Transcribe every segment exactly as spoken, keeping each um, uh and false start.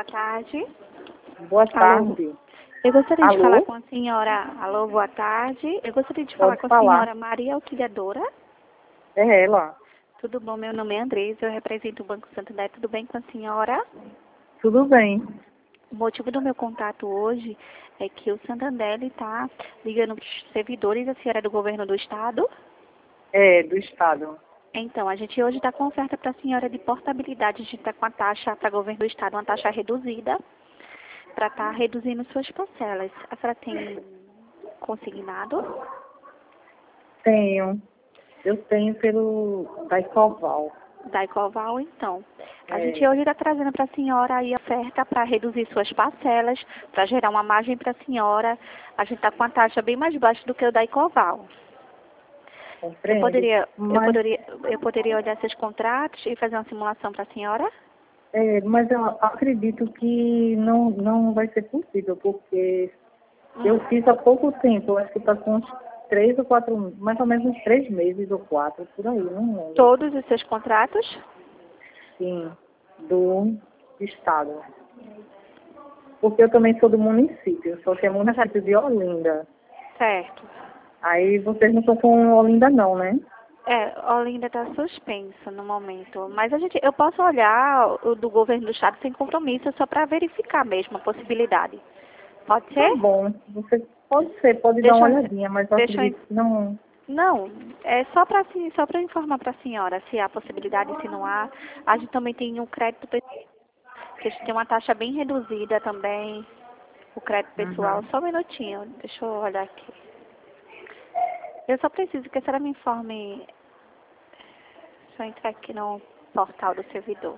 boa tarde. Boa Alô. tarde. Eu gostaria Alô? de falar com a senhora. Alô, boa tarde. Eu gostaria de falar Pode com a falar. senhora Maria Auxiliadora. É ela. Tudo bom? Meu nome é Andresa, eu represento o Banco Santander. Tudo bem com a senhora? Tudo bem. O motivo do meu contato hoje é que o Santander está ligando para os servidores. A senhora é do governo do estado? É, do estado. Então, a gente hoje está com oferta para a senhora de portabilidade. A gente está com a taxa para governo do estado, uma taxa reduzida, para estar reduzindo suas parcelas. A senhora tem consignado? Tenho. Eu tenho pelo Daicoval. Da Ecoval, então. A É. gente hoje está trazendo para a senhora aí a oferta para reduzir suas parcelas, para gerar uma margem para a senhora. A gente está com a taxa bem mais baixa do que o da Ecoval. Eu Compreendo. poderia, eu, Mas, poderia, eu poderia olhar seus contratos e fazer uma simulação para a senhora? é, mas eu acredito que não, não vai ser possível, porque eu fiz há pouco tempo, acho que está com uns três ou quatro, mais ou menos uns três meses ou quatro, por aí, não lembro. Todos os seus contratos? Sim, do estado. Porque eu também sou do município, só que é município de Olinda. Certo. Aí vocês não estão com Olinda não, né? É, Olinda está suspenso no momento. Mas a gente, eu posso olhar o do governo do estado sem compromisso, só para verificar mesmo a possibilidade. Pode ser? Tá bom. Você pode ser, pode Deixa dar uma eu- olhadinha, mas eu deixa eu acredito que não. Não, é só para só para informar para a senhora se há possibilidade, se não há. A gente também tem um crédito pessoal, que a gente tem uma taxa bem reduzida também, o crédito pessoal. Uhum. Só um minutinho, deixa eu olhar aqui. Eu só preciso que a senhora me informe. Deixa eu entrar aqui no portal do servidor.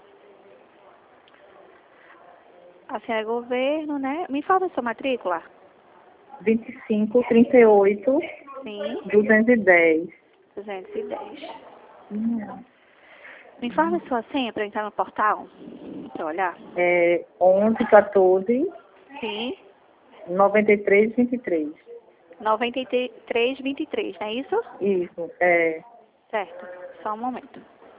A senhora é governo, né? Me informa a sua matrícula. vinte e cinco, trinta e oito, Sim, duzentos e dez. duzentos e dez. Hum. Me informa a sua senha para entrar no portal. Deixa eu olhar. É onze, quatorze, Sim. noventa e três, vinte e três. noventa e três, vinte e três, não é isso? Isso, é. Certo. Só um momento.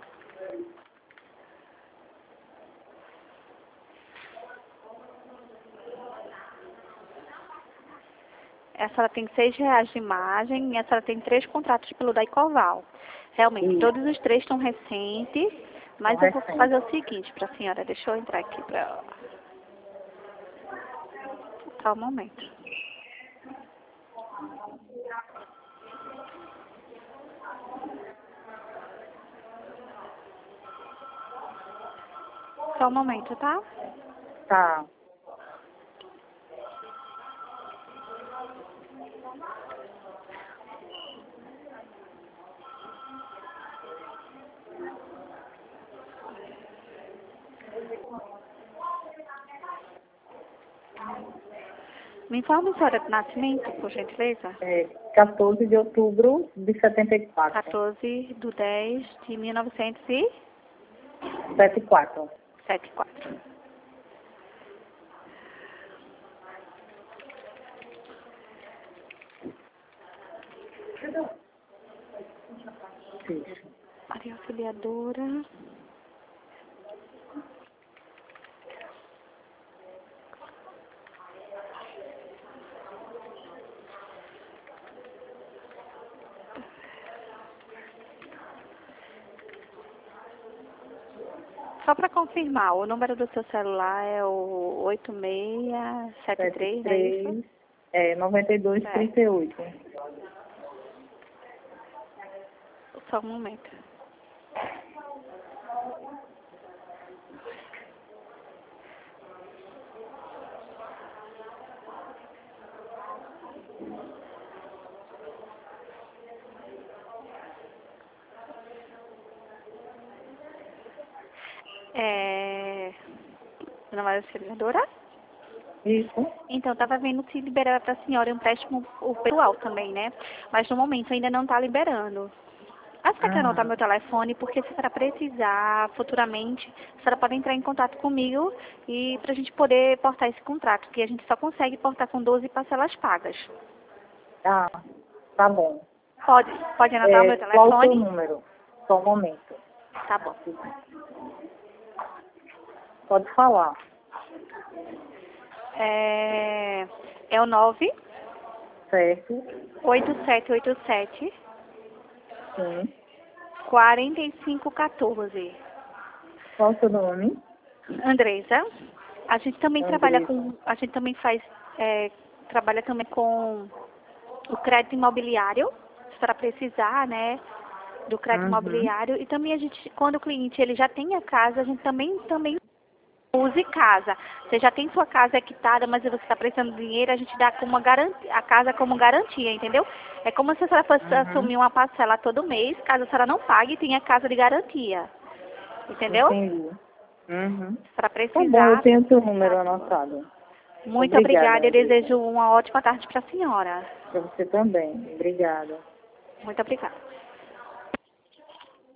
Essa ela tem seis reais de margem e essa ela tem três contratos pelo Daicoval. Realmente, Isso. todos os três estão recentes, mas São eu vou recentes. fazer o seguinte para a senhora. Deixa eu entrar aqui para... Só um momento. Só um momento, tá? Tá. Me informe a hora de nascimento, por gentileza. É quatorze de outubro de setenta e quatro. quatorze de dez de mil novecentos e setenta e quatro. setenta e quatro. Isso. Maria Auxiliadora. Só para confirmar, o número do seu celular é o oito seis sete três, não é isso? É, noventa e dois, trinta e oito. Só um momento. É... Dona Maria Auxiliadora? Isso. Então, estava vendo se liberar para a senhora um empréstimo o pessoal também, né? Mas no momento ainda não está liberando. A senhora quer anotar Uhum. meu telefone, porque se a senhora precisar futuramente, a senhora pode entrar em contato comigo e para a gente poder portar esse contrato, que a gente só consegue portar com doze parcelas pagas. Ah, tá bom. Pode, pode anotar o É, meu qual o seu telefone? número? Só um momento. Tá bom. Pode falar. É, é o nove Certo? oito sete oito sete Sim. quarenta e cinco quatorze. Qual o seu nome? Andresa, a gente também trabalha Andressa. com, a gente também faz, é, trabalha também com o crédito imobiliário, para precisar, né, do crédito Uhum. imobiliário. E também a gente, quando o cliente ele já tem a casa, a gente também, também use casa. Você já tem sua casa quitada, mas você está precisando de dinheiro, a gente dá como uma garantia, a casa como garantia, entendeu? É como se a senhora fosse Uhum. assumir uma parcela todo mês, caso a senhora não pague, tem a casa de garantia. Entendeu? Entendi. Uhum. Para Tá bom, eu precisar. tenho seu número anotado. Muito Obrigada, obrigada e Andressa. desejo uma ótima tarde para a senhora. Para você também. Obrigada. Muito obrigada.